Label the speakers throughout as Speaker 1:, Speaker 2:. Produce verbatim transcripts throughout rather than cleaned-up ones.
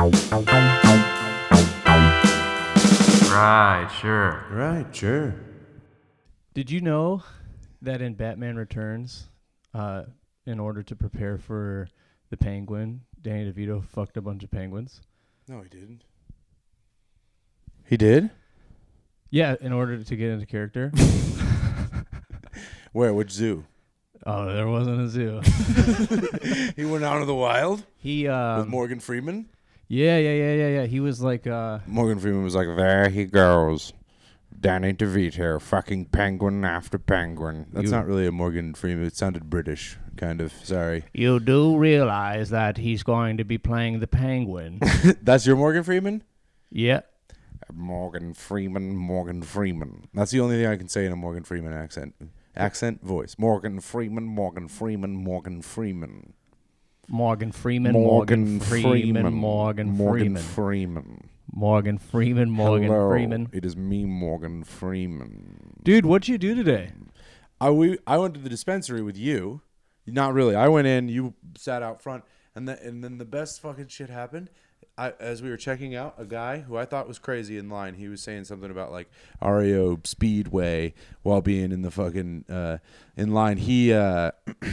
Speaker 1: Right, sure.
Speaker 2: Right, sure.
Speaker 3: Did you know that in Batman Returns, uh, in order to prepare for the Penguin, Danny DeVito fucked a bunch of penguins?
Speaker 2: No, he didn't. He did?
Speaker 3: Yeah, in order to get into character.
Speaker 2: Where? Which zoo?
Speaker 3: Oh, there wasn't a zoo.
Speaker 2: He went out of the wild
Speaker 3: He um,
Speaker 2: with Morgan Freeman?
Speaker 3: Yeah, yeah, yeah, yeah, yeah. He was like uh
Speaker 2: Morgan Freeman was like, there he goes. Danny DeVito, fucking penguin after penguin. That's
Speaker 3: You-
Speaker 2: not really a Morgan Freeman. It sounded British, kind of. Sorry.
Speaker 3: You do realize that he's going to be playing the Penguin.
Speaker 2: That's your Morgan Freeman?
Speaker 3: Yeah.
Speaker 2: Morgan Freeman, Morgan Freeman. That's the only thing I can say in a Morgan Freeman accent. Accent, voice. Morgan Freeman, Morgan Freeman, Morgan Freeman.
Speaker 3: Morgan Freeman, Morgan, Freeman, Morgan
Speaker 2: Morgan
Speaker 3: Freeman.
Speaker 2: Freeman.
Speaker 3: Morgan Freeman, Morgan
Speaker 2: Hello,
Speaker 3: Freeman.
Speaker 2: it is me, Morgan Freeman.
Speaker 3: Dude, what'd you do today?
Speaker 2: I we I went to the dispensary with you. Not really. I went in. You sat out front, and then and then the best fucking shit happened. I, as we were checking out, a guy who I thought was crazy in line, he was saying something about like R E O Speedway while being in the fucking uh, in line. He uh,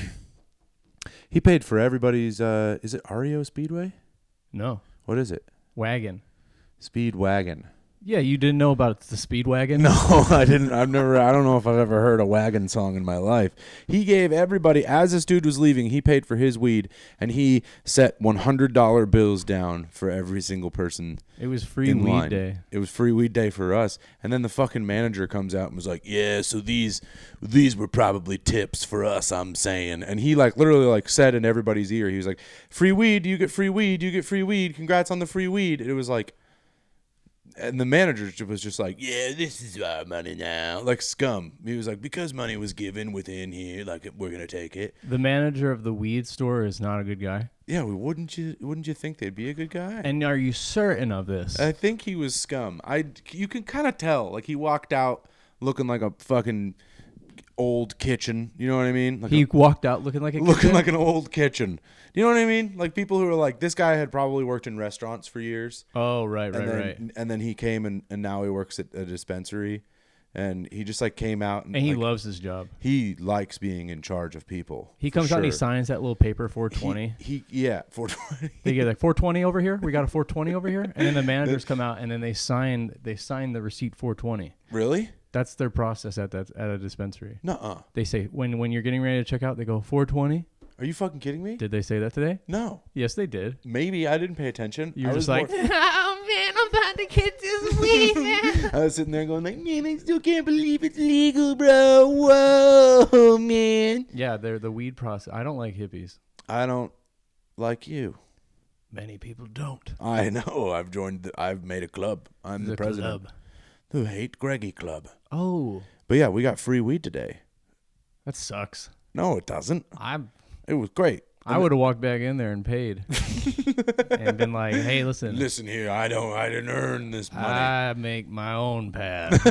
Speaker 2: he paid for everybody's. Uh, is it R E O Speedway?
Speaker 3: No.
Speaker 2: What is it?
Speaker 3: Wagon.
Speaker 2: Speedwagon.
Speaker 3: Yeah, you didn't know about the Speedwagon?
Speaker 2: No, I didn't. I've never, I don't know if I've ever heard a wagon song in my life. He gave everybody, as this dude was leaving, he paid for his weed, and he set one hundred dollar bills down for every single person.
Speaker 3: It was free
Speaker 2: in
Speaker 3: weed
Speaker 2: line.
Speaker 3: day.
Speaker 2: It was free weed day for us. And then the fucking manager comes out and was like, yeah, so these, these were probably tips for us, I'm saying. And he like literally like said in everybody's ear, he was like, free weed, you get free weed, you get free weed. Congrats on the free weed. It was like, and the manager was just like, yeah, this is our money now. Like scum. He was like, because money was given within here, like we're going to take it.
Speaker 3: The manager of the weed store is not a good guy.
Speaker 2: Yeah, well, wouldn't you wouldn't you think they'd be a good guy?
Speaker 3: And are you certain of this?
Speaker 2: I think he was scum. I you can kind of tell. Like he walked out looking like a fucking old kitchen. You know what I mean? Like
Speaker 3: he
Speaker 2: a,
Speaker 3: walked out looking like a
Speaker 2: looking
Speaker 3: kitchen?
Speaker 2: like an old kitchen. You know what I mean? Like people who are like, this guy had probably worked in restaurants for years.
Speaker 3: Oh, right, right,
Speaker 2: and then,
Speaker 3: right.
Speaker 2: And then he came and, and now he works at a dispensary, and he just like came out and,
Speaker 3: And he
Speaker 2: like,
Speaker 3: loves his job.
Speaker 2: He likes being in charge of people.
Speaker 3: He comes
Speaker 2: for
Speaker 3: out and he
Speaker 2: sure.
Speaker 3: signs that little paper four twenty.
Speaker 2: He, he yeah, four twenty.
Speaker 3: They get like four twenty over here. We got a four twenty over here, and then the managers come out and then they sign they sign the receipt four twenty.
Speaker 2: Really?
Speaker 3: That's their process at that at a dispensary.
Speaker 2: Nuh-uh.
Speaker 3: They say when when you're getting ready to check out, they go four twenty.
Speaker 2: Are you fucking kidding me?
Speaker 3: Did they say that today?
Speaker 2: No.
Speaker 3: Yes, they did.
Speaker 2: Maybe I didn't pay attention.
Speaker 3: You
Speaker 2: I
Speaker 3: were
Speaker 2: was
Speaker 3: just like,
Speaker 2: more-
Speaker 4: Oh man, I'm about to get this weed, man.
Speaker 2: I was sitting there going like, man, I still can't believe it's legal, bro. Whoa, man.
Speaker 3: yeah, they're the weed process. I don't like hippies.
Speaker 2: I don't like you.
Speaker 3: Many people don't.
Speaker 2: I know. I've joined. The, I've made a club. I'm the,
Speaker 3: The
Speaker 2: president.
Speaker 3: club.
Speaker 2: The Hate Greggy Club.
Speaker 3: Oh,
Speaker 2: But yeah, we got free weed today.
Speaker 3: that sucks.
Speaker 2: No, it doesn't.
Speaker 3: I
Speaker 2: It was great.
Speaker 3: I would have walked back in there and paid and been like, hey, listen.
Speaker 2: Listen here, I don't. I didn't earn this money.
Speaker 3: I make my own path.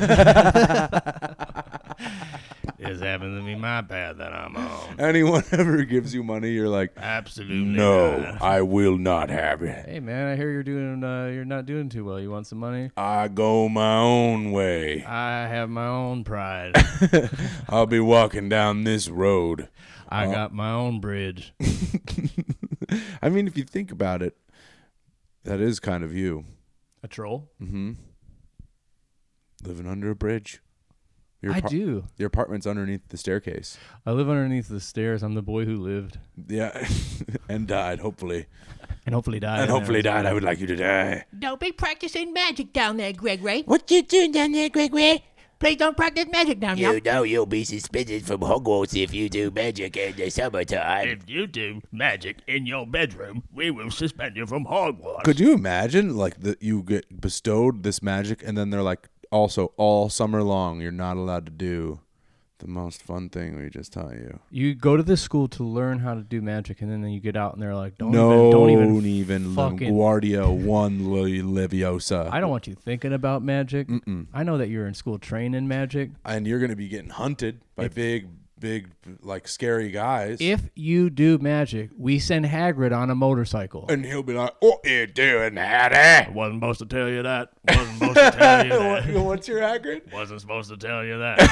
Speaker 3: This happens to be my path that I'm on.
Speaker 2: Anyone ever gives you money, you're like,
Speaker 3: Absolutely
Speaker 2: no,
Speaker 3: not.
Speaker 2: I will not have it.
Speaker 3: Hey man, I hear you're doing uh, you're not doing too well. You want some money?
Speaker 2: I go my own way.
Speaker 3: I have my own pride.
Speaker 2: I'll be walking down this road.
Speaker 3: I
Speaker 2: Oh.
Speaker 3: got my own bridge.
Speaker 2: I mean, if you think about it, that is kind of you.
Speaker 3: A troll?
Speaker 2: Mm-hmm. Living under a bridge. Your
Speaker 3: I
Speaker 2: apar-
Speaker 3: do.
Speaker 2: Your apartment's underneath the staircase.
Speaker 3: I live underneath the stairs. I'm the boy who lived
Speaker 2: Yeah, and died, hopefully.
Speaker 3: and hopefully died.
Speaker 2: And
Speaker 3: in there
Speaker 2: hopefully
Speaker 3: as
Speaker 2: died.
Speaker 3: well.
Speaker 2: I would like you to die.
Speaker 4: Don't be practicing magic down there, Gregory.
Speaker 5: What you doing down there, Gregory?
Speaker 4: Please don't practice magic down
Speaker 5: You
Speaker 4: there.
Speaker 5: know you'll be suspended from Hogwarts if you do magic in the summertime.
Speaker 6: If you do magic in your bedroom, we will suspend you from Hogwarts.
Speaker 2: Could you imagine, like, that you get bestowed this magic, and then they're like, also, all summer long, you're not allowed to do the most fun thing we just taught you.
Speaker 3: You go to this school to learn how to do magic, and then you get out and they're like, don't
Speaker 2: no,
Speaker 3: even, don't even,
Speaker 2: even
Speaker 3: fucking.
Speaker 2: Guardia one Leviosa.
Speaker 3: I don't want you thinking about magic.
Speaker 2: Mm-mm.
Speaker 3: I know that you're in school training magic.
Speaker 2: And you're going to be getting hunted by
Speaker 3: If-
Speaker 2: big big, like, scary guys.
Speaker 3: If you do magic, we send Hagrid on a motorcycle.
Speaker 2: And he'll be like, "What you doing,
Speaker 6: I
Speaker 2: Hattie?"
Speaker 6: wasn't supposed to tell you that. Wasn't supposed to tell you that.
Speaker 2: What- What's your Hagrid?
Speaker 6: Wasn't supposed to tell you that.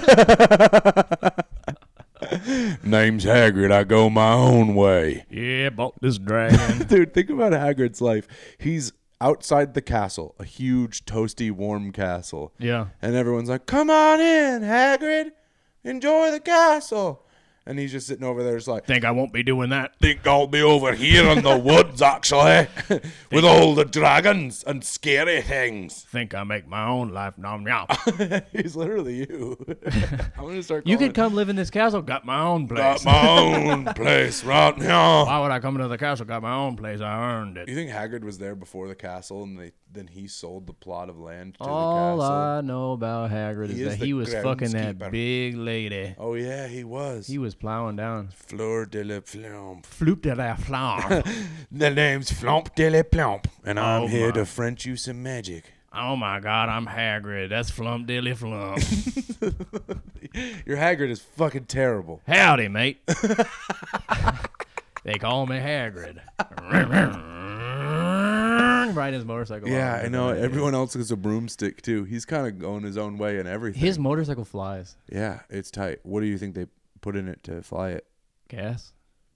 Speaker 2: Name's Hagrid. I go my own way.
Speaker 6: Yeah, bought this dragon.
Speaker 2: Dude, think about Hagrid's life. He's outside the castle, a huge, toasty, warm castle.
Speaker 3: Yeah.
Speaker 2: And everyone's like, "Come on in, Hagrid. Enjoy the castle." And he's just sitting over there just like,
Speaker 6: Think I won't be doing that?
Speaker 2: "Think I'll be over here in the woods, actually, with all the dragons and scary things."
Speaker 6: Think I make my own life nom nom.
Speaker 2: He's literally you. I'm going to start
Speaker 3: You
Speaker 2: calling
Speaker 3: could come live in this castle.
Speaker 6: Got my own
Speaker 2: Got
Speaker 6: place.
Speaker 2: my own place right now.
Speaker 6: Why would I come into the castle? Got my own place. I earned it.
Speaker 2: You think Hagrid was there before the castle, and they then he sold the plot of land to
Speaker 3: All
Speaker 2: the castle?
Speaker 3: I know about Hagrid
Speaker 2: He
Speaker 3: is
Speaker 2: is
Speaker 3: that
Speaker 2: the
Speaker 3: he was fucking that
Speaker 2: groundskeeper.
Speaker 3: big lady.
Speaker 2: Oh yeah, he was.
Speaker 3: He was plowing down.
Speaker 2: Fleur de la Plomp.
Speaker 3: Floop de la flan.
Speaker 2: The name's Flomp de la Plomp, and I'm
Speaker 6: Oh,
Speaker 2: here
Speaker 6: my.
Speaker 2: to French you some magic.
Speaker 6: Oh my God, I'm Hagrid. That's Flump Dilly Flump.
Speaker 2: Your Hagrid is fucking terrible.
Speaker 6: Howdy, mate. They call me Hagrid.
Speaker 3: Riding his motorcycle.
Speaker 2: Yeah,
Speaker 3: off.
Speaker 2: I know. Everyone else has a broomstick too. He's kind of going his own way and everything.
Speaker 3: His motorcycle flies.
Speaker 2: Yeah, it's tight. What do you think they put in it to fly it?
Speaker 3: Gas.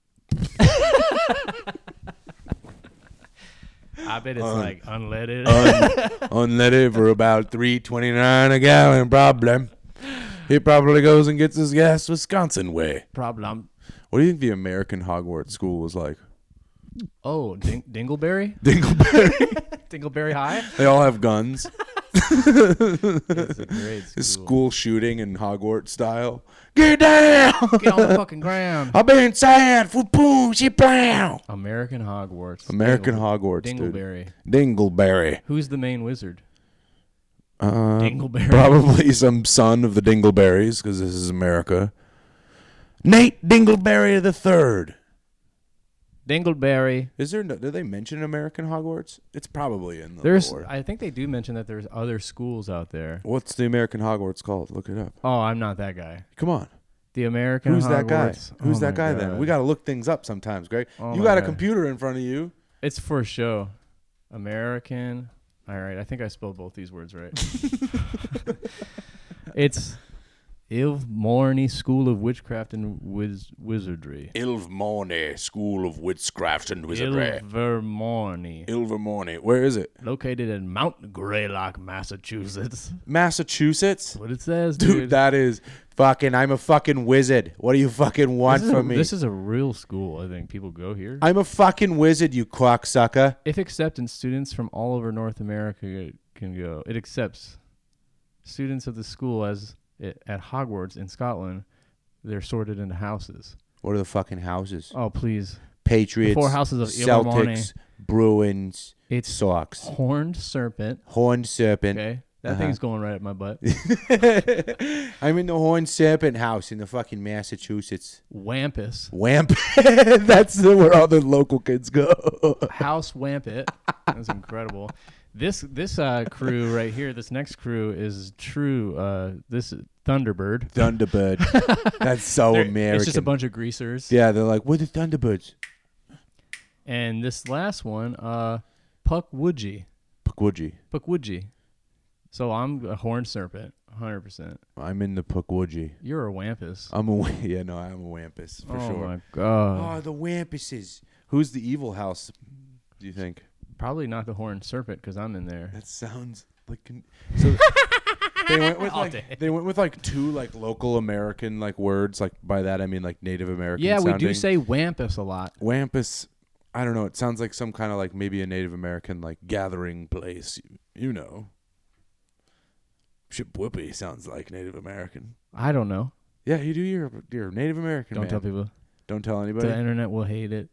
Speaker 3: I bet it's
Speaker 2: Un-
Speaker 3: like unleaded.
Speaker 2: Un- unleaded for about three twenty nine a gallon. Problem. He probably goes and gets his gas Wisconsin way.
Speaker 3: Problem.
Speaker 2: What do you think the American Hogwarts school was like?
Speaker 3: Oh, Ding- Dingleberry?
Speaker 2: Dingleberry.
Speaker 3: Dingleberry High?
Speaker 2: They all have guns.
Speaker 3: It's a great school.
Speaker 2: School shooting in Hogwarts style. Get down!
Speaker 3: Get on the fucking ground.
Speaker 2: I've been saying for boom, she brown.
Speaker 3: American Hogwarts.
Speaker 2: American
Speaker 3: Dingle-
Speaker 2: Hogwarts, dude.
Speaker 3: Dingleberry.
Speaker 2: Dingleberry.
Speaker 3: Who's the main wizard?
Speaker 2: Uh,
Speaker 3: Dingleberry.
Speaker 2: Probably some son of the Dingleberries, because this is America. Nate Dingleberry the Third.
Speaker 3: Dingleberry.
Speaker 2: Is there? No, do they mention American Hogwarts? It's probably in the
Speaker 3: There's.
Speaker 2: lore.
Speaker 3: I think they do mention that there's other schools out there.
Speaker 2: What's the American Hogwarts called? Look it up.
Speaker 3: Oh, I'm not that guy.
Speaker 2: Come on.
Speaker 3: The American
Speaker 2: Who's that guy?
Speaker 3: Hogwarts.
Speaker 2: Who's
Speaker 3: Oh
Speaker 2: that
Speaker 3: my
Speaker 2: guy then?
Speaker 3: God.
Speaker 2: We got to look things up sometimes, Greg.
Speaker 3: Oh
Speaker 2: you
Speaker 3: my
Speaker 2: got a
Speaker 3: God.
Speaker 2: computer in front of you.
Speaker 3: It's for show. American. All right, I think I spelled both these words right. It's Ilvermorny School of Witchcraft and Wiz- Wizardry.
Speaker 2: Ilvermorny School of Witchcraft and
Speaker 3: Ilvermorny.
Speaker 2: Ilvermorny. Where is it?
Speaker 3: Located in Mount Greylock, Massachusetts.
Speaker 2: Massachusetts?
Speaker 3: That's what it says,
Speaker 2: Dude,
Speaker 3: dude.
Speaker 2: that is fucking, I'm a fucking wizard. What do you fucking want
Speaker 3: this is, a,
Speaker 2: from me?
Speaker 3: this is a real school. I think people go here.
Speaker 2: I'm a fucking wizard, you cocksucker.
Speaker 3: If acceptance, students from all over North America can go. It accepts students of the school as it, at Hogwarts in Scotland. They're sorted into houses.
Speaker 2: What are the fucking houses?
Speaker 3: Oh, please.
Speaker 2: Patriots,
Speaker 3: The four houses of Ilvermorny.
Speaker 2: Celtics, Bruins,
Speaker 3: It's
Speaker 2: Sox,
Speaker 3: Horned Serpent.
Speaker 2: Horned Serpent.
Speaker 3: Okay. That
Speaker 2: Uh-huh.
Speaker 3: thing's going right at my butt.
Speaker 2: I'm in the Horned Serpent house in the fucking Massachusetts.
Speaker 3: Wampus.
Speaker 2: Wamp. That's the, where all the local kids go.
Speaker 3: House Wampet. That's incredible. This this uh, crew right here, this next crew is true. Uh, this is Thunderbird.
Speaker 2: Thunderbird. That's so
Speaker 3: They're-
Speaker 2: American.
Speaker 3: It's just a bunch of greasers.
Speaker 2: Yeah, they're like, we're the Thunderbirds.
Speaker 3: And this last one, uh, Puckwudgie.
Speaker 2: Pukwudgie.
Speaker 3: Puckwudgie. So I'm a horned serpent, one hundred percent.
Speaker 2: I'm in the Pukwudgie.
Speaker 3: You're a wampus.
Speaker 2: I'm a wa- yeah, no, I'm a Wampus for
Speaker 3: oh
Speaker 2: sure.
Speaker 3: my god.
Speaker 2: Oh, the Wampuses. Who's the evil house? Do you think?
Speaker 3: Probably not the horned serpent because I'm in there.
Speaker 2: That sounds like. Con- so they went with
Speaker 3: All
Speaker 2: like
Speaker 3: day.
Speaker 2: they went with like two like local American like words. Like by that I mean like Native American.
Speaker 3: Yeah, we do
Speaker 2: sounding.
Speaker 3: say wampus a lot.
Speaker 2: Wampus. I don't know. It sounds like some kind of like maybe a Native American like gathering place. You know. Shipwhippy sounds like Native American.
Speaker 3: I don't know.
Speaker 2: Yeah, you do. You're you're Native American.
Speaker 3: Don't
Speaker 2: man.
Speaker 3: tell people.
Speaker 2: Don't tell anybody.
Speaker 3: The internet will hate it.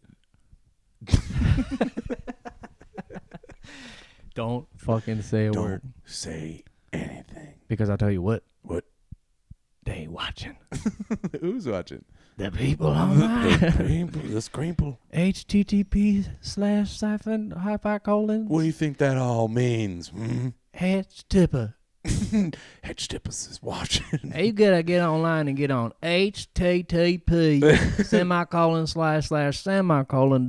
Speaker 3: Don't fucking say a
Speaker 2: Don't
Speaker 3: word.
Speaker 2: say anything.
Speaker 3: Because I'll tell you what.
Speaker 2: What?
Speaker 3: They ain't watching.
Speaker 2: Who's watching?
Speaker 3: The people online.
Speaker 2: The Screample.
Speaker 3: H T T P slash siphon hyper colon.
Speaker 2: What do you think that all means? Hmm?
Speaker 3: H tipper.
Speaker 2: H Tippus is watching.
Speaker 3: Hey, you gotta get online and get on H T T P semicolon slash slash semicolon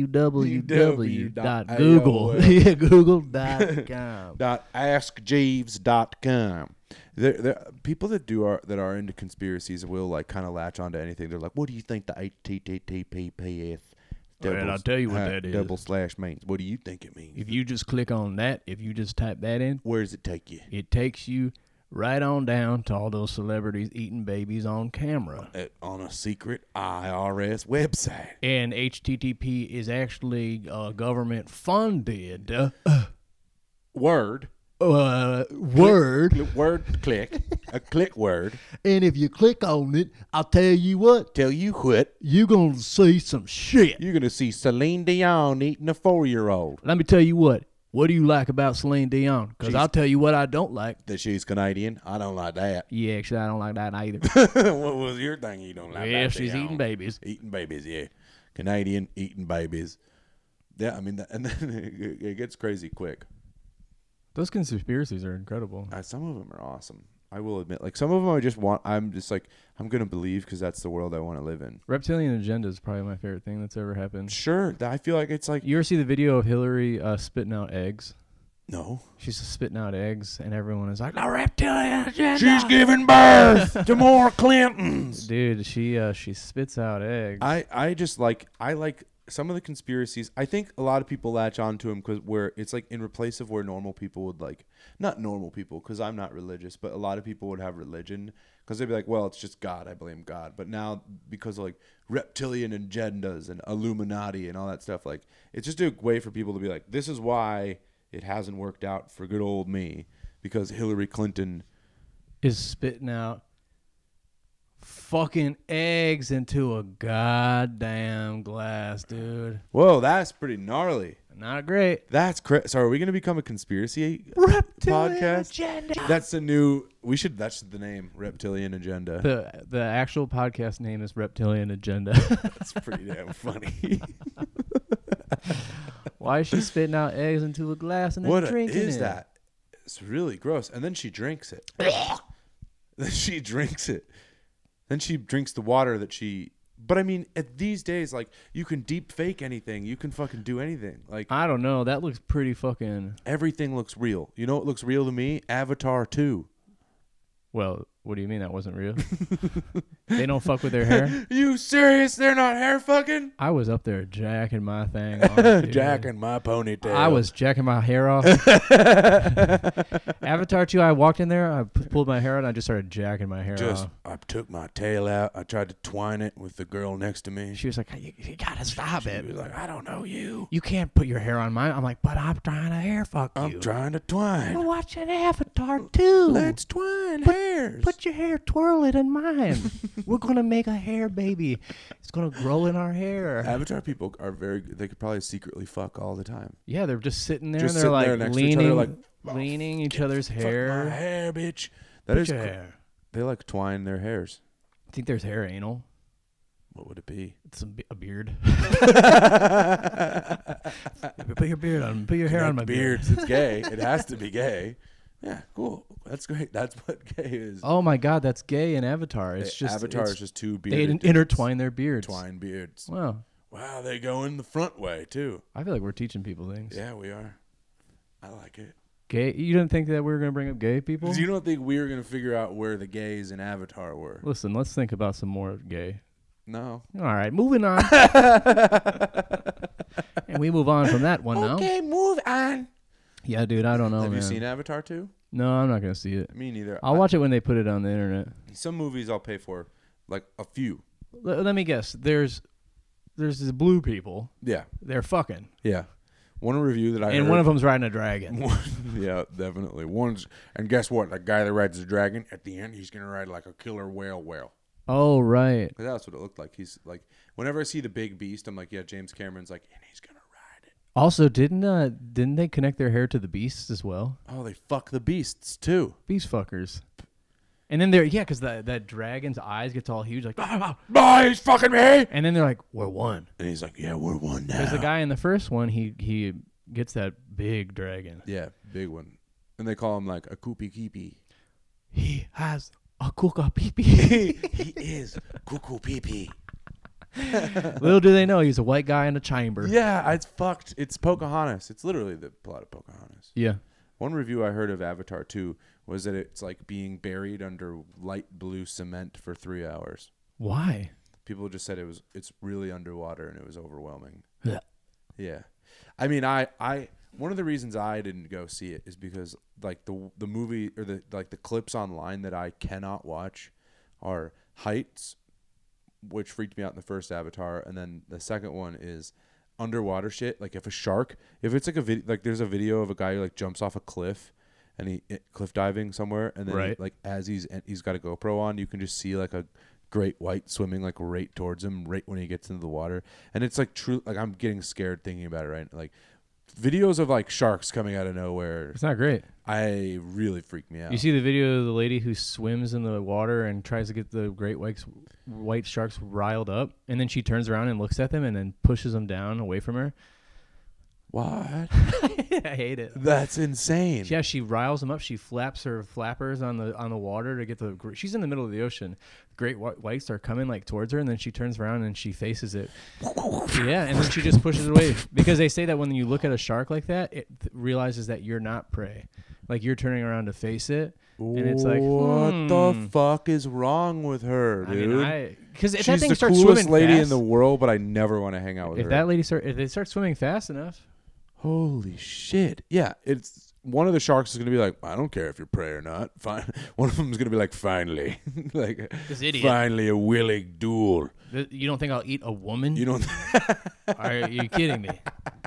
Speaker 3: www dot google yeah google dot com
Speaker 2: dot ask jeeves dot com. There, there, people that do are that are into conspiracies will like kind of latch onto anything. They're like, "What do you think the H T T P P S
Speaker 3: Well, I'll tell you what that is.
Speaker 2: double slash means? What do you think it means?
Speaker 3: If you just click on that, if you just type that in,
Speaker 2: Where does it take you?
Speaker 3: it takes you right on down to all those celebrities eating babies on camera.
Speaker 2: Uh, on a secret I R S website.
Speaker 3: And H T T P is actually uh, government funded. Uh,
Speaker 2: Word.
Speaker 3: uh, word.
Speaker 2: Click, word click. A click word.
Speaker 3: And if you click on it, I'll tell you what,
Speaker 2: Tell you what.
Speaker 3: you're going to see some shit.
Speaker 2: You're gonna see Celine Dion eating a four year old.
Speaker 3: Let me tell you what. What do you like about Celine Dion? Because
Speaker 2: She's-
Speaker 3: I'll tell you what I don't like.
Speaker 2: That she's Canadian. I don't like that.
Speaker 3: Yeah, actually, I don't like that either.
Speaker 2: What was your thing you don't like?
Speaker 3: Yeah,
Speaker 2: about
Speaker 3: she's
Speaker 2: Dion?
Speaker 3: eating babies.
Speaker 2: Eating babies, yeah. Canadian eating babies. Yeah, I mean, that, and then it, it gets crazy quick.
Speaker 3: Those conspiracies are incredible.
Speaker 2: Uh, some of them are awesome. I will admit, like some of them, I just want. I'm just like I'm gonna believe because that's the world I want to live in.
Speaker 3: Reptilian agenda is probably my favorite thing that's ever happened.
Speaker 2: Sure, I feel like it's like
Speaker 3: You ever see the video of Hillary uh, spitting out eggs?
Speaker 2: no.
Speaker 3: She's spitting out eggs, and everyone is like, "The reptilian agenda."
Speaker 2: She's giving birth to more Clintons.
Speaker 3: Dude, she uh, she spits out eggs.
Speaker 2: I, I just like I like some of the conspiracies. I think a lot of people latch onto them because where it's like in replace of where normal people would like not normal people because I'm not religious, but a lot of people would have religion because they'd be like, well, it's just God. I blame God. But now because of like reptilian agendas and Illuminati and all that stuff, like it's just a way for people to be like, this is why it hasn't worked out for good old me because Hillary Clinton.
Speaker 3: is spitting out fucking eggs into a goddamn glass, dude.
Speaker 2: Whoa, that's pretty gnarly.
Speaker 3: Not great.
Speaker 2: That's cra- so. Are we gonna become a conspiracy podcast? That's a new. We should. That's the name. Reptilian Agenda.
Speaker 3: The the actual podcast name is Reptilian Agenda.
Speaker 2: That's pretty damn funny.
Speaker 3: Why is she spitting out eggs into a glass and then
Speaker 2: What
Speaker 3: drinking
Speaker 2: is
Speaker 3: it?
Speaker 2: that? It's really gross. And then she drinks it. Then she drinks it. Then she drinks the water that she. But I mean, at these days, like you can deep fake anything. You can fucking do anything. Like
Speaker 3: I don't know. That looks pretty fucking.
Speaker 2: everything looks real. You know what looks real to me? Avatar two.
Speaker 3: Well, what do you mean that wasn't real? They don't fuck with their hair?
Speaker 2: You serious? They're not hair fucking?
Speaker 3: I was up there jacking my thing off. Dude.
Speaker 2: Jacking my ponytail.
Speaker 3: I was jacking my hair off. Avatar two, I walked in there, I p- pulled my hair out, and I just started jacking my hair
Speaker 2: just.
Speaker 3: off.
Speaker 2: I took my tail out. I tried to twine it with the girl next to me.
Speaker 3: She was like, you, you gotta stop
Speaker 2: She
Speaker 3: it.
Speaker 2: was like, I don't know you.
Speaker 3: You can't put your hair on mine. I'm like, but I'm trying to hair fuck
Speaker 2: I'm
Speaker 3: you.
Speaker 2: trying to twine.
Speaker 4: We're watching Avatar two.
Speaker 2: Let's twine hairs.
Speaker 3: Put your hair, twirl it in mine. We're gonna make a hair baby. It's gonna grow in our hair.
Speaker 2: Avatar people are very. They could probably secretly fuck all the time.
Speaker 3: Yeah, they're just sitting there
Speaker 2: Just
Speaker 3: and they're
Speaker 2: sitting
Speaker 3: like
Speaker 2: there next to each
Speaker 3: leaning,
Speaker 2: other like, "Oh,
Speaker 3: leaning each other's
Speaker 2: Fuck my
Speaker 3: hair.
Speaker 2: hair, bitch. That
Speaker 3: Put
Speaker 2: is.
Speaker 3: your
Speaker 2: cr-
Speaker 3: hair.
Speaker 2: They like twine their hairs.
Speaker 3: I think there's hair anal.
Speaker 2: What would it be?
Speaker 3: It's a, be- a beard. Put your beard on. Put your hair on my beard.
Speaker 2: beards. It's gay. It has to be gay. Yeah, cool. That's great. That's what gay is.
Speaker 3: Oh my God, that's gay in Avatar. It's
Speaker 2: They-
Speaker 3: just
Speaker 2: Avatar
Speaker 3: it's-
Speaker 2: is just two
Speaker 3: they
Speaker 2: bearded.
Speaker 3: in- intertwine their beards.
Speaker 2: twine beards.
Speaker 3: Wow,
Speaker 2: Wow, they go in the front way too.
Speaker 3: I feel like we're teaching people things.
Speaker 2: Yeah, we are. I like it.
Speaker 3: Gay? You didn't think that we were gonna bring up gay people?
Speaker 2: You don't think we were gonna figure out where the gays in Avatar were?
Speaker 3: Listen, let's think about some more gay.
Speaker 2: No.
Speaker 3: All right, moving on. And we move on from that one now.
Speaker 5: Okay, move on.
Speaker 3: Yeah, dude, I don't know,
Speaker 2: Have
Speaker 3: man.
Speaker 2: you seen Avatar two?
Speaker 3: No, I'm not gonna see it.
Speaker 2: Me neither.
Speaker 3: I'll
Speaker 2: I-
Speaker 3: watch it when they put it on the internet.
Speaker 2: Some movies I'll pay for, like a few.
Speaker 3: L- let me guess. There's there's these blue people.
Speaker 2: Yeah,
Speaker 3: They're fucking,
Speaker 2: yeah. One review that I
Speaker 3: and
Speaker 2: heard,
Speaker 3: one of them's riding a dragon.
Speaker 2: One, yeah, definitely. One's and guess what? The guy that rides the dragon at the end, he's gonna ride like a killer whale whale.
Speaker 3: Oh right.
Speaker 2: 'Cause that's what it looked like. He's like, whenever I see the big beast, I'm like, yeah, James Cameron's like, and he's gonna ride it.
Speaker 3: Also, didn't uh didn't they connect their hair to the beasts as well?
Speaker 2: Oh, they fuck the beasts too.
Speaker 3: Beast fuckers. And then they're yeah, because that that dragon's eyes gets all huge, like, "Ah, ah."
Speaker 2: Boy, he's fucking me.
Speaker 3: And then they're like, we're one.
Speaker 2: And he's like, yeah, we're one now.
Speaker 3: Because the guy in the first one, he he gets that big dragon.
Speaker 2: Yeah, big one. and they call him like a Koopy Keepy.
Speaker 3: He has a kuka pee
Speaker 2: He is Cuckoo Pee Pee.
Speaker 3: Little do they know he's a white guy in a chamber.
Speaker 2: Yeah, it's fucked. It's Pocahontas. It's literally the plot of Pocahontas.
Speaker 3: Yeah.
Speaker 2: One review I heard of Avatar two was that it's like being buried under light blue cement for three hours.
Speaker 3: Why?
Speaker 2: People just said it was it's really underwater and it was overwhelming.
Speaker 3: Yeah.
Speaker 2: Yeah. I mean, I, I one of the reasons I didn't go see it is because like the the movie or the like the clips online that I cannot watch are Heights, which freaked me out in the first Avatar, and then the second one is underwater shit. Like if a shark, if it's like a video, like there's a video of a guy who like jumps off a cliff and he it, cliff diving somewhere, and then
Speaker 3: right.
Speaker 2: he, like as he's he's got a GoPro on, you can just see like a great white swimming like right towards him right when he gets into the water, and it's like true. Like I'm getting scared thinking about it. Right, like videos of like sharks coming out of nowhere.
Speaker 3: It's not great.
Speaker 2: I really freak me out.
Speaker 3: You see the video of the lady who swims in the water and tries to get the great white white sharks riled up, and then she turns around and looks at them and then pushes them down away from her.
Speaker 2: What?
Speaker 3: I hate it.
Speaker 2: That's insane.
Speaker 3: Yeah, she riles them up. She flaps her flappers on the on the water to get the. gr- She's in the middle of the ocean. Great whi- whites are coming like towards her, and then she turns around and she faces it. Yeah, and then she just pushes it away because they say that when you look at a shark like that, it th- realizes that you're not prey. Like you're turning around to face it, and it's like,
Speaker 2: what
Speaker 3: hmm.
Speaker 2: the fuck is wrong with her,
Speaker 3: I
Speaker 2: dude?
Speaker 3: mean, I because if
Speaker 2: She's
Speaker 3: that thing
Speaker 2: the
Speaker 3: starts
Speaker 2: coolest
Speaker 3: swimming
Speaker 2: lady
Speaker 3: fast,
Speaker 2: in the world, but I never want to hang out with
Speaker 3: if
Speaker 2: her.
Speaker 3: that lady start if they start swimming fast enough,
Speaker 2: Holy shit! Yeah, it's one of the sharks is gonna be like, I don't care if you're prey or not. Fine. One of them is gonna be like, finally, like,
Speaker 3: this idiot.
Speaker 2: finally a willing duel.
Speaker 3: Th- You don't think I'll eat a woman?
Speaker 2: You don't
Speaker 3: Are you kidding me?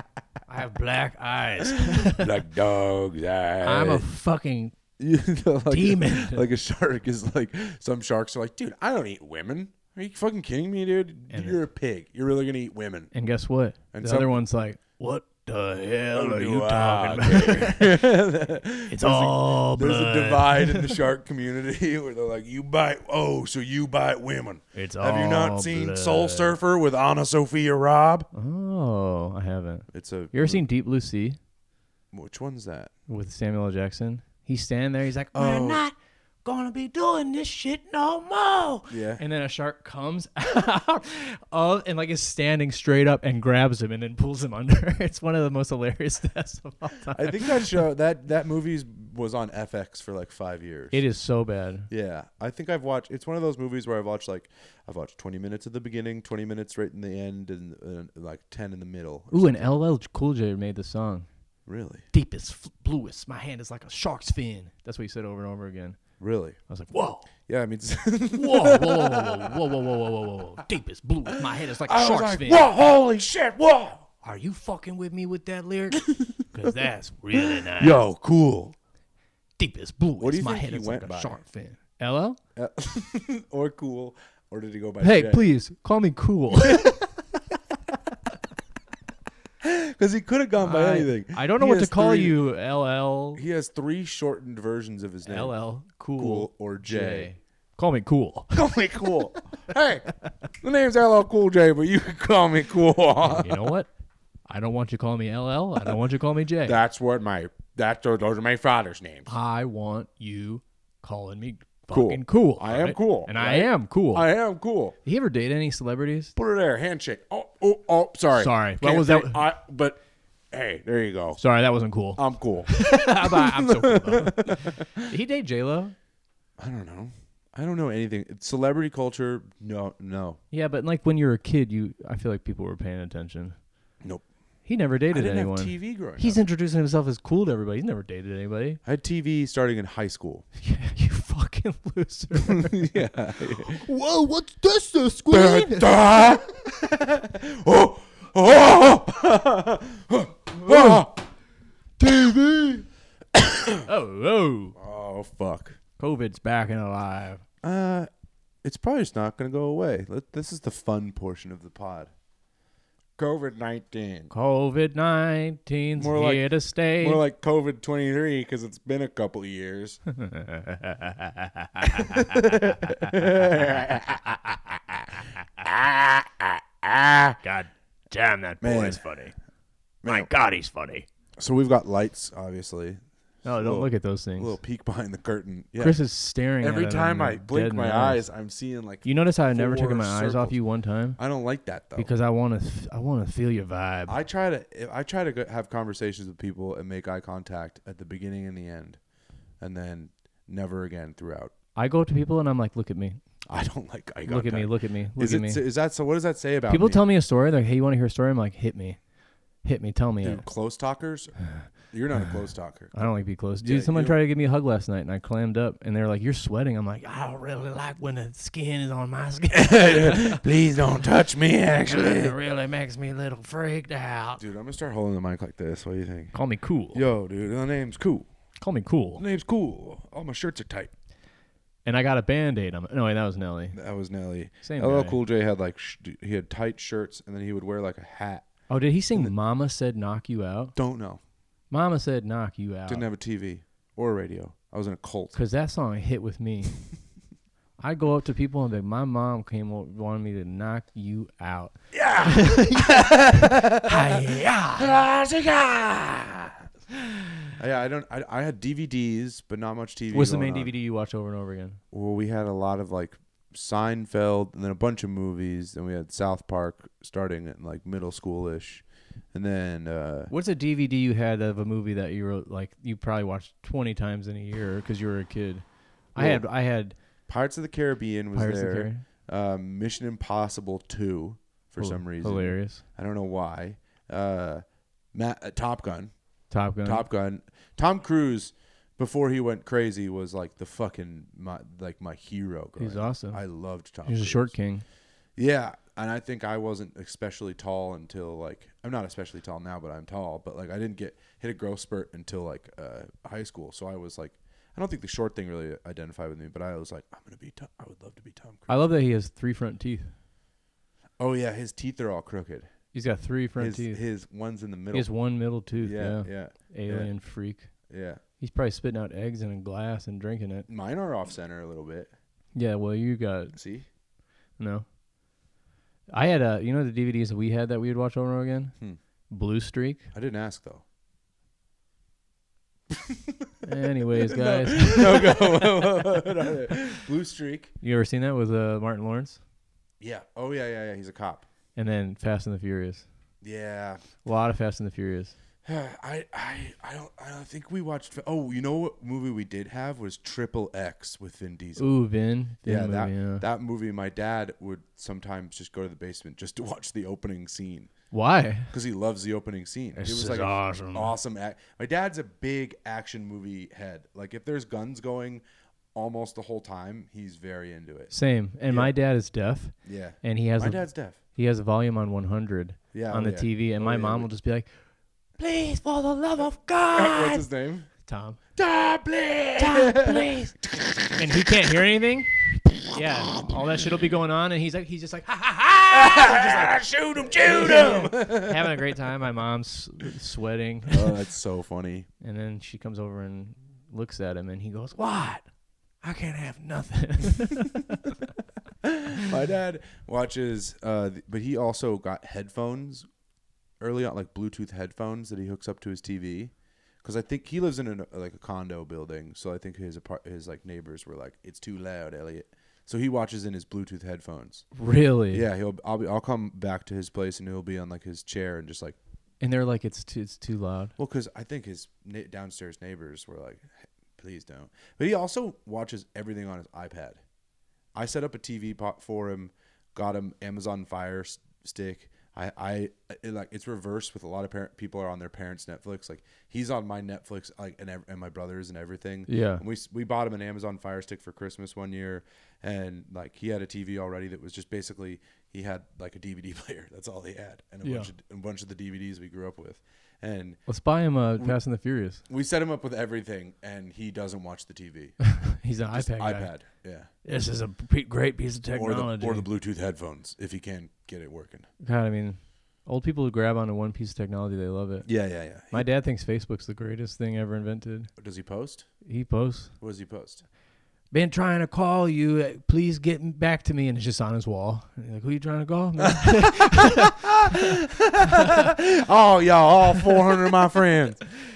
Speaker 3: I have black eyes.
Speaker 2: like dogs' eyes.
Speaker 3: I'm a fucking
Speaker 2: You know, like,
Speaker 3: demon.
Speaker 2: Like a shark is like some sharks are like, dude, I don't eat women. Are you fucking kidding me, dude?
Speaker 3: And
Speaker 2: You're a pig. You're really gonna eat women.
Speaker 3: And guess what?
Speaker 2: And
Speaker 3: the
Speaker 2: some-
Speaker 3: other one's like, what the hell are you
Speaker 2: Wow,
Speaker 3: talking about?
Speaker 2: okay.
Speaker 3: It's all
Speaker 2: There's
Speaker 3: blood.
Speaker 2: a divide in the shark community where they're like, you bite, oh, so you bite women.
Speaker 3: It's
Speaker 2: Have you
Speaker 3: all
Speaker 2: not seen
Speaker 3: blood.
Speaker 2: Soul Surfer with Anna Sophia Robb?
Speaker 3: Oh, I haven't.
Speaker 2: It's a.
Speaker 3: You ever seen Deep Blue Sea
Speaker 2: Which one's that?
Speaker 3: with Samuel L. Jackson? He's standing there. He's like,
Speaker 2: Oh.
Speaker 3: we're not gonna be doing this shit no more.
Speaker 2: Yeah.
Speaker 3: And then a shark comes out of, and like is standing straight up and grabs him and then pulls him under. It's one of the most hilarious deaths of all time.
Speaker 2: I think that show that that movie was on F X for like five years.
Speaker 3: It is so bad.
Speaker 2: Yeah, I think I've watched. It's one of those movies where I've watched like I've watched twenty minutes at the beginning, twenty minutes right in the end, and uh, like ten in the middle. or
Speaker 3: Ooh, and
Speaker 2: something.
Speaker 3: L L Cool J made the song.
Speaker 2: Really,
Speaker 3: Deepest, f- bluest, my hand is like a shark's fin. That's what he said over and over again.
Speaker 2: really.
Speaker 3: I was like, whoa,
Speaker 2: Yeah, I mean,
Speaker 3: whoa, whoa, whoa, whoa, whoa, whoa, whoa, whoa, whoa, whoa, whoa. Deepest, bluest, my head is like a
Speaker 2: I was
Speaker 3: shark's
Speaker 2: like,
Speaker 3: fin.
Speaker 2: whoa, holy shit, whoa,
Speaker 3: Are you fucking with me with that lyric? Because that's really nice.
Speaker 2: yo, cool.
Speaker 3: Deepest, bluest,
Speaker 2: What do you
Speaker 3: my
Speaker 2: think
Speaker 3: head
Speaker 2: he
Speaker 3: is
Speaker 2: went
Speaker 3: like a
Speaker 2: by?
Speaker 3: shark fin. L L?
Speaker 2: Uh, or cool, or did he go by?
Speaker 3: Hey,
Speaker 2: Jay?
Speaker 3: please, call me cool.
Speaker 2: Because he could have gone by
Speaker 3: I,
Speaker 2: anything.
Speaker 3: I don't know
Speaker 2: He
Speaker 3: what to
Speaker 2: has
Speaker 3: call
Speaker 2: three-
Speaker 3: you, L L.
Speaker 2: He has three shortened versions of his name.
Speaker 3: L L, cool,
Speaker 2: Cool or J.
Speaker 3: J. Call me cool.
Speaker 2: Call me cool. Hey, the name's L L Cool J, but you can call me cool.
Speaker 3: You know what? I don't want you to call me L L. I don't want you to call me J.
Speaker 2: That's what my that's those are my father's names.
Speaker 3: I want you calling me
Speaker 2: Cool.
Speaker 3: fucking cool.
Speaker 2: I am
Speaker 3: right?
Speaker 2: cool,
Speaker 3: And I
Speaker 2: right?
Speaker 3: am cool.
Speaker 2: I am cool.
Speaker 3: you ever date any celebrities?
Speaker 2: Put her there, handshake. Oh, oh, oh. Sorry.
Speaker 3: Sorry. What
Speaker 2: Can't
Speaker 3: was that?
Speaker 2: say I, but hey, there you go.
Speaker 3: Sorry, that wasn't cool.
Speaker 2: I'm cool.
Speaker 3: I'm, I'm so cool, though. Did he date J-Lo?
Speaker 2: I don't know. I don't know anything. Celebrity culture, no, no,
Speaker 3: Yeah, but like when you were a kid, you I feel like people were paying attention.
Speaker 2: nope.
Speaker 3: He never
Speaker 2: I
Speaker 3: dated
Speaker 2: didn't
Speaker 3: anyone.
Speaker 2: have T V growing
Speaker 3: He's
Speaker 2: up.
Speaker 3: introducing himself as cool to everybody. He's never dated anybody.
Speaker 2: I had T V starting in high school.
Speaker 3: Yeah, you fucking loser.
Speaker 2: Yeah.
Speaker 3: Whoa, what's this, the screen?
Speaker 2: oh, oh, oh.
Speaker 3: T V. oh, oh.
Speaker 2: Oh, fuck.
Speaker 3: COVID's back and alive.
Speaker 2: Uh, it's probably just not going to go away. Let, this is the fun portion of the pod. COVID nineteen.
Speaker 3: COVID nineteen's
Speaker 2: More like-
Speaker 3: here to stay.
Speaker 2: More like COVID twenty-three because it's been a couple of years.
Speaker 6: God damn, that boy
Speaker 2: Man.
Speaker 6: is funny. My God, he's funny.
Speaker 2: So we've got lights, obviously.
Speaker 3: No, don't
Speaker 2: Little-
Speaker 3: look at those
Speaker 2: A
Speaker 3: things.
Speaker 2: little peek behind the curtain. Yeah.
Speaker 3: Chris is staring
Speaker 2: Every
Speaker 3: at it
Speaker 2: time
Speaker 3: and
Speaker 2: I
Speaker 3: dead
Speaker 2: blink
Speaker 3: in
Speaker 2: my
Speaker 3: the
Speaker 2: eyes, I'm seeing like.
Speaker 3: You notice how I've never taken
Speaker 2: four
Speaker 3: my eyes off
Speaker 2: circles.
Speaker 3: you one time?
Speaker 2: I don't like that though.
Speaker 3: Because I want to th- I want to feel your vibe.
Speaker 2: I try to if I try to go, have conversations with people and make eye contact at the beginning and the end, and then never again throughout.
Speaker 3: I go up to people and I'm like, look at me.
Speaker 2: I don't like eye
Speaker 3: Look at me.
Speaker 2: contact.
Speaker 3: Look at me. Look
Speaker 2: Is
Speaker 3: at
Speaker 2: it
Speaker 3: me.
Speaker 2: is that so? What does that say about
Speaker 3: People
Speaker 2: me?
Speaker 3: tell me a story. They're like, hey, you want to hear a story? I'm like, hit me. Hit me. Tell me
Speaker 2: Dude,
Speaker 3: it.
Speaker 2: close talkers. You're not a close talker.
Speaker 3: I don't like to be close. Dude,
Speaker 2: Yeah,
Speaker 3: someone
Speaker 2: you-
Speaker 3: tried to give me a hug last night and I clammed up and they're like, you're sweating. I'm like, I don't really like when the skin is on my skin.
Speaker 2: Please don't touch me.
Speaker 3: It
Speaker 2: Actually,
Speaker 3: really makes me a little freaked out.
Speaker 2: dude, I'm gonna start holding the mic like this. What do you think?
Speaker 3: Call me cool.
Speaker 2: Yo, dude, the name's cool.
Speaker 3: Call me cool.
Speaker 2: The name's cool. All my shirts are tight.
Speaker 3: And I got a Band-Aid. on No, wait, that was Nelly.
Speaker 2: That was Nelly.
Speaker 3: Same
Speaker 2: L L
Speaker 3: guy.
Speaker 2: Cool J had like sh- he had tight shirts, and then he would wear like a hat.
Speaker 3: Oh, did he sing Mama Said Knock You Out?
Speaker 2: Don't know.
Speaker 3: Mama Said Knock You Out.
Speaker 2: Didn't have a T V or a radio. I was in a cult.
Speaker 3: Because that song hit with me. I go up to people and be like, my mom came over, wanted me to knock you out.
Speaker 2: Yeah, I don't. I, I had D V Ds, but not much T V.
Speaker 3: What's the
Speaker 2: going
Speaker 3: main
Speaker 2: on.
Speaker 3: D V D you watch over and over again?
Speaker 2: Well, we had a lot of like Seinfeld, and then a bunch of movies. Then we had South Park starting in like middle schoolish, and then uh,
Speaker 3: What's a D V D you had of a movie that you were like, you probably watched twenty times in a year because you were a kid? I
Speaker 2: Well,
Speaker 3: had, I had
Speaker 2: Pirates of the Caribbean was
Speaker 3: Pirates of the
Speaker 2: there.
Speaker 3: Caribbean.
Speaker 2: Um, Mission Impossible two for
Speaker 3: Hil-
Speaker 2: some reason.
Speaker 3: Hilarious.
Speaker 2: I don't know why. Uh, Matt, uh, Top Gun.
Speaker 3: Top Gun.
Speaker 2: Top Gun. Tom Cruise, before he went crazy, was like the fucking my like my hero. growing
Speaker 3: He's
Speaker 2: up.
Speaker 3: awesome.
Speaker 2: I loved Tom.
Speaker 3: He was a
Speaker 2: Cruise.
Speaker 3: short king.
Speaker 2: Yeah, and I think I wasn't especially tall until like I'm not especially tall now, but I'm tall. But like I didn't get hit a growth spurt until like uh, high school. So I was like, I don't think the short thing really identified with me, but I was like, I'm gonna be. Tom, I would love to be Tom Cruise.
Speaker 3: I love that he has three front teeth.
Speaker 2: Oh yeah, his teeth are all crooked.
Speaker 3: He's got three front
Speaker 2: His
Speaker 3: teeth.
Speaker 2: his one's in the middle.
Speaker 3: He has one middle tooth.
Speaker 2: yeah,
Speaker 3: Yeah.
Speaker 2: yeah,
Speaker 3: Alien freak.
Speaker 2: yeah.
Speaker 3: He's probably spitting out eggs in a glass and drinking it.
Speaker 2: Mine are off center a little bit.
Speaker 3: Yeah, well, you got
Speaker 2: See?
Speaker 3: no. I had a, you know, the D V Ds that we had that we would watch over and over again.
Speaker 2: Hmm.
Speaker 3: Blue Streak.
Speaker 2: I didn't ask though.
Speaker 3: Anyways, guys,
Speaker 2: no, go. Blue Streak.
Speaker 3: you ever seen that with uh, Martin Lawrence?
Speaker 2: Yeah. Oh yeah, yeah, yeah. He's a cop.
Speaker 3: And then Fast and the Furious.
Speaker 2: Yeah.
Speaker 3: A lot of Fast and the Furious.
Speaker 2: I, I, I don't, I don't think we watched. Oh, you know what movie we did have was Triple X with Vin Diesel.
Speaker 3: Ooh, Vin. Vin
Speaker 2: yeah,
Speaker 3: movie,
Speaker 2: that
Speaker 3: yeah.
Speaker 2: that movie. My dad would sometimes just go to the basement just to watch the opening scene
Speaker 3: Why?
Speaker 2: because he loves the opening scene.
Speaker 3: This
Speaker 2: it was
Speaker 3: is
Speaker 2: like a
Speaker 3: awesome.
Speaker 2: awesome. Act. My dad's a big action movie head. Like if there's guns going, almost the whole time, he's very into it.
Speaker 3: Same. And
Speaker 2: Yeah.
Speaker 3: my dad is deaf,
Speaker 2: Yeah.
Speaker 3: and he has
Speaker 2: My
Speaker 3: a,
Speaker 2: dad's deaf.
Speaker 3: he has a volume on one hundred
Speaker 2: Yeah.
Speaker 3: on
Speaker 2: oh,
Speaker 3: the
Speaker 2: yeah.
Speaker 3: T V, and
Speaker 2: Oh,
Speaker 3: my
Speaker 2: yeah,
Speaker 3: mom
Speaker 2: we-
Speaker 3: will just be like,
Speaker 4: Please, for the love of
Speaker 2: What's
Speaker 4: God.
Speaker 2: his name?
Speaker 3: Tom.
Speaker 2: Dad, please.
Speaker 4: God, please.
Speaker 3: And he can't hear anything. Yeah, all that shit will be going on, and he's like, he's just like, ha ha ha,
Speaker 2: Shoot him, shoot him.
Speaker 3: having a great time. My mom's sweating,
Speaker 2: Oh, that's so funny.
Speaker 3: and then she comes over and looks at him, and he goes, "What? I can't have nothing."
Speaker 2: My dad watches, uh, th- but he also got headphones early on, like Bluetooth headphones that he hooks up to his T V. Because I think he lives in a, like a condo building, so I think his apart- his like neighbors were like, "It's too loud, Elliot." So he watches in his Bluetooth headphones.
Speaker 3: Really?
Speaker 2: Yeah, he'll. I'll be. I'll come back to his place and he'll be on like his chair and just like.
Speaker 3: And they're like, "It's too, it's too loud."
Speaker 2: Well, because I think his na- downstairs neighbors were like, "Hey, please don't." But he also watches everything on his iPad. I set up a T V pot for him, got him Amazon Fire S- Stick. I, I it, like it's reversed with a lot of parent people are on their parents' Netflix. Like he's on my Netflix, like and ev- and my brothers and everything.
Speaker 3: Yeah.
Speaker 2: And we s- we bought him an Amazon Fire Stick for Christmas one year, and like he had a T V already that was just basically he had like a D V D player. That's all he had, and a
Speaker 3: Yeah.
Speaker 2: bunch of a bunch of the D V Ds we grew up with, and
Speaker 3: Let's buy him a Fast and the Furious.
Speaker 2: we set him up with everything, and he doesn't watch the T V.
Speaker 3: He's an
Speaker 2: Just
Speaker 3: iPad guy.
Speaker 2: iPad, yeah,
Speaker 3: This is a p- great piece of
Speaker 2: or
Speaker 3: technology.
Speaker 2: the or the Bluetooth headphones if he can get it working.
Speaker 3: God, I mean, old people who grab onto one piece of technology, they love it.
Speaker 2: Yeah, yeah, yeah.
Speaker 3: My dad thinks Facebook's the greatest thing ever invented.
Speaker 2: Does he post?
Speaker 3: He posts,
Speaker 2: What does he post?
Speaker 3: "Been trying to call you. uh, Please get back to me." And it's just on his wall. And he's like, "Who you trying to call?" Man?
Speaker 2: Oh, y'all, all four hundred of my friends.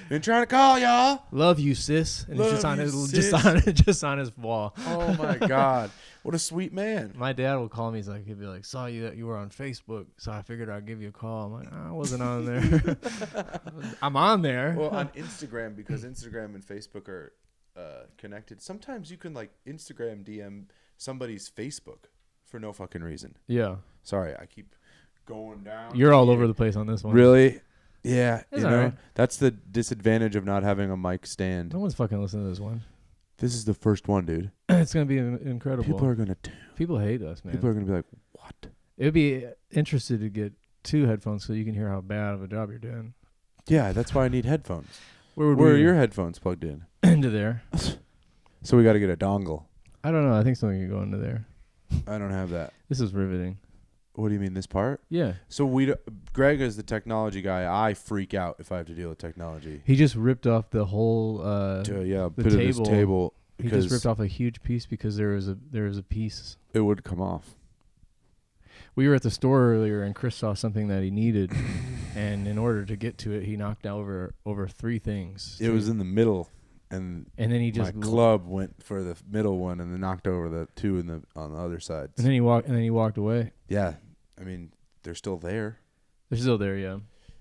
Speaker 2: Been trying to call y'all.
Speaker 3: Love you, sis. And it's just
Speaker 2: Love
Speaker 3: on
Speaker 2: you,
Speaker 3: his
Speaker 2: sis.
Speaker 3: just on just on his wall.
Speaker 2: Oh my God. What a sweet man.
Speaker 3: My dad will call me. He's like, he'd be like, saw you that you were on Facebook, so I figured I'd give you a call. I'm like, oh, I wasn't on there. I'm on there.
Speaker 2: Well, on Instagram, because Instagram and Facebook are uh, connected, sometimes you can like Instagram D M somebody's Facebook for no fucking reason.
Speaker 3: Yeah,
Speaker 2: Sorry, I keep going down.
Speaker 3: you're all
Speaker 2: here.
Speaker 3: over the place on this one.
Speaker 2: Really? Yeah.
Speaker 3: It's
Speaker 2: you know,
Speaker 3: alright.
Speaker 2: that's the disadvantage of not having a mic stand.
Speaker 3: No one's fucking listening to this one.
Speaker 2: This is the first one, dude.
Speaker 3: It's gonna be in- incredible.
Speaker 2: People are gonna. T-
Speaker 3: People hate us, man.
Speaker 2: people are gonna be like, "What?"
Speaker 3: It would be interested to get two headphones so you can hear how bad of a job you're doing.
Speaker 2: Yeah, that's why I need headphones.
Speaker 3: Where would
Speaker 2: Where are
Speaker 3: we
Speaker 2: your headphones plugged in?
Speaker 3: into there?
Speaker 2: So we got to get a dongle.
Speaker 3: I don't know. I think something could go into there.
Speaker 2: I don't have that.
Speaker 3: This is riveting.
Speaker 2: What do you mean, this part?
Speaker 3: Yeah.
Speaker 2: So we, d- Greg is the technology guy. I freak out if I have to deal with technology.
Speaker 3: He just ripped off the whole. Uh,
Speaker 2: To, yeah,
Speaker 3: the
Speaker 2: bit of this
Speaker 3: table-
Speaker 2: table
Speaker 3: he
Speaker 2: because
Speaker 3: just ripped off a huge piece because there was a there was a piece.
Speaker 2: it would come off.
Speaker 3: We were at the store earlier and Chris saw something that he needed, and in order to get to it, he knocked over over three things.
Speaker 2: It was in the middle, and
Speaker 3: and then he just
Speaker 2: my club went for the middle one and then knocked over the two in the on the other sides.
Speaker 3: and then he walked and then he walked away.
Speaker 2: Yeah, I mean they're still there.
Speaker 3: They're still there, yeah.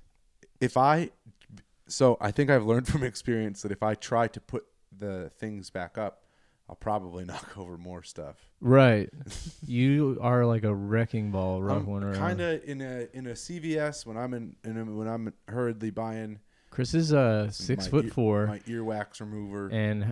Speaker 2: If I, so I think I've learned from experience that if I try to put the things back up, I'll probably knock over more stuff.
Speaker 3: Right. You are like a wrecking ball rolling around.
Speaker 2: Kind of in a in a C V S when I'm in, in a, when I'm hurriedly buying
Speaker 3: Chris is uh six
Speaker 2: my
Speaker 3: foot
Speaker 2: ear-
Speaker 3: four,
Speaker 2: my earwax remover.
Speaker 3: and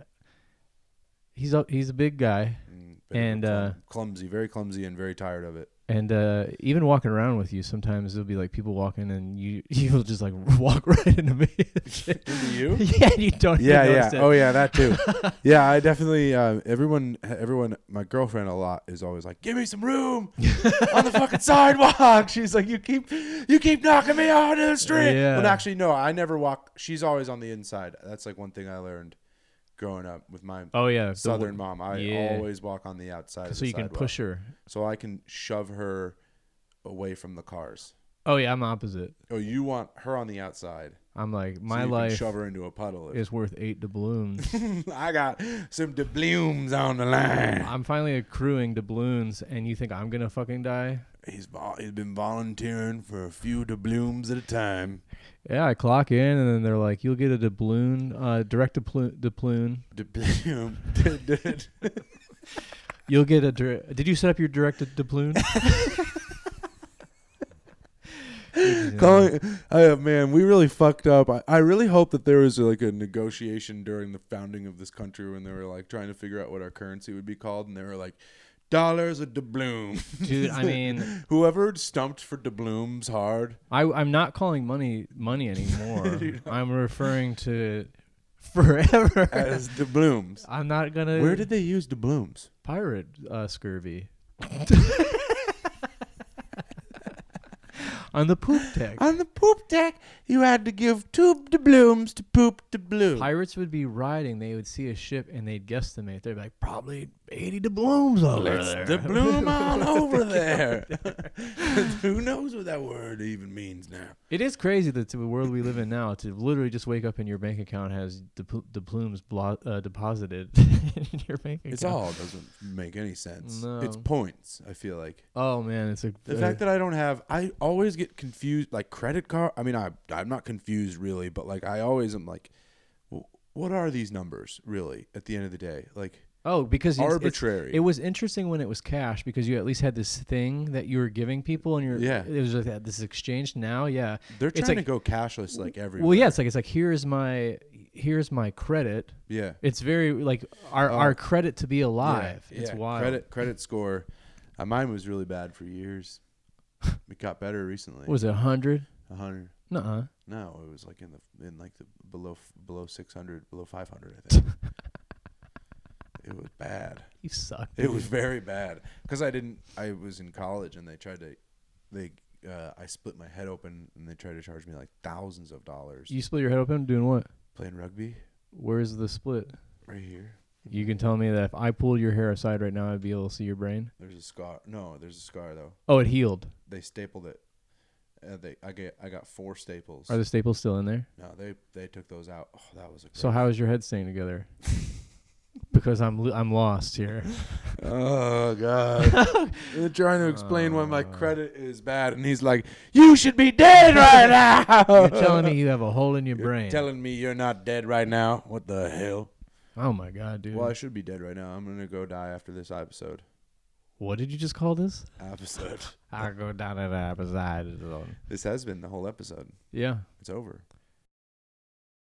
Speaker 3: he's a he's a big guy,
Speaker 2: and, bit
Speaker 3: and,
Speaker 2: of a
Speaker 3: uh,
Speaker 2: clum- clumsy, very clumsy, and very tired of it.
Speaker 3: and uh, even walking around with you, sometimes there'll be like people walking, and you you'll just like walk right into me.
Speaker 2: Into you?
Speaker 3: Yeah, you don't.
Speaker 2: Yeah,
Speaker 3: even
Speaker 2: yeah.
Speaker 3: notice it.
Speaker 2: Oh, yeah, that too. Yeah, I definitely. Uh, everyone, everyone. My girlfriend a lot is always like, "Give me some room on the fucking sidewalk." She's like, "You keep, you keep knocking me out of the street."
Speaker 3: Yeah.
Speaker 2: Well, actually, no. I never walk. She's always on the inside. That's like one thing I learned growing up with my
Speaker 3: Oh yeah, the
Speaker 2: southern
Speaker 3: w-
Speaker 2: mom. I
Speaker 3: yeah.
Speaker 2: always walk on the outside. Of
Speaker 3: so
Speaker 2: the
Speaker 3: you can
Speaker 2: sidewalk.
Speaker 3: push her.
Speaker 2: So I can shove her away from the cars.
Speaker 3: Oh yeah, I'm opposite.
Speaker 2: Oh, you want her on the outside?
Speaker 3: I'm like
Speaker 2: so
Speaker 3: my
Speaker 2: you
Speaker 3: life
Speaker 2: can shove her into a puddle. if-
Speaker 3: is worth eight doubloons.
Speaker 2: I got some doubloons on the line.
Speaker 3: I'm finally accruing doubloons, and you think I'm gonna fucking die?
Speaker 2: He's vol- he's been volunteering for a few doubloons at a time.
Speaker 3: Yeah, I clock in, and then they're like, "You'll get a doubloon, uh, direct doubloon, doubloon.
Speaker 2: Doubloon.
Speaker 3: You'll get a. Dir- Did you set up your direct doubloon?"
Speaker 2: Calling, uh, man, we really fucked up. I, I really hope that there was like a negotiation during the founding of this country when they were like trying to figure out what our currency would be called, and they were like, dollars a doubloon.
Speaker 3: Dude, I mean,
Speaker 2: Whoever stumped for doubloons hard.
Speaker 3: I, I'm not calling money money anymore. I'm referring to forever
Speaker 2: As doubloons.
Speaker 3: I'm not gonna.
Speaker 2: Where did they use doubloons?
Speaker 3: pirate uh, scurvy? On the poop deck.
Speaker 2: On the poop deck, you had to give two doubloons to poop doubloon.
Speaker 3: Pirates would be riding. They would see a ship and they'd guesstimate. They'd be like, probably eighty doubloons over
Speaker 2: Let's
Speaker 3: there.
Speaker 2: doubloon on over there. Who knows what that word even means now?
Speaker 3: It is crazy that to the world we live in now, to literally just wake up and your bank account has dipl- doubloons blo- uh, deposited in your bank account.
Speaker 2: It's all doesn't make any sense.
Speaker 3: No.
Speaker 2: It's points, I feel like.
Speaker 3: Oh man, it's a
Speaker 2: The
Speaker 3: uh,
Speaker 2: fact that I don't have, I always get confused, like credit card. I mean, I, I'm not confused really, but like I always am like, well, what are these numbers really at the end of the day? Like,
Speaker 3: oh because it's- it's-
Speaker 2: arbitrary.
Speaker 3: It was interesting when it was cash because you at least had this thing that you were giving people and you're
Speaker 2: Yeah.
Speaker 3: It was like that, this exchange. Now, yeah,
Speaker 2: They're
Speaker 3: it's
Speaker 2: trying
Speaker 3: like-
Speaker 2: to go cashless like everywhere.
Speaker 3: well, yeah, it's like it's like here's my here's my credit.
Speaker 2: Yeah.
Speaker 3: It's very like our
Speaker 2: Oh.
Speaker 3: our credit to be alive.
Speaker 2: Yeah,
Speaker 3: It's
Speaker 2: yeah.
Speaker 3: wild.
Speaker 2: Credit credit score. Uh, mine was really bad for years. It got better recently.
Speaker 3: What was it a hundred?
Speaker 2: A hundred?
Speaker 3: Nuh-uh.
Speaker 2: No, it was like in the in like the below below six hundred, below five hundred. I think. It was bad.
Speaker 3: You suck.
Speaker 2: It was very bad because I didn't. I was in college and they tried to. They uh, I split my head open and they tried to charge me like thousands of dollars.
Speaker 3: You split your head open doing what?
Speaker 2: Playing rugby
Speaker 3: Where's the split?
Speaker 2: right here.
Speaker 3: You can tell me that if I pulled your hair aside right now, I'd be able to see your brain.
Speaker 2: There's a scar. No, there's a scar though.
Speaker 3: Oh, it healed.
Speaker 2: They stapled it, uh, they I get I got four staples.
Speaker 3: Are the staples still in there?
Speaker 2: No, they they took those out. Oh, that was a.
Speaker 3: So
Speaker 2: great-
Speaker 3: how is your head staying together? Because I'm lo- I'm lost here.
Speaker 2: Oh God! They're trying to explain why my credit is bad, and he's like, "You should be dead right now."
Speaker 3: You're telling me you have a hole in your
Speaker 2: You're
Speaker 3: brain.
Speaker 2: telling me you're not dead right now? What the hell?
Speaker 3: Oh my God, dude.
Speaker 2: Well, I should be dead right now. I'm gonna go die after this episode.
Speaker 3: What did you just call this?
Speaker 2: Episode.
Speaker 3: I go down at the episode.
Speaker 2: This has been the whole episode.
Speaker 3: Yeah.
Speaker 2: It's over.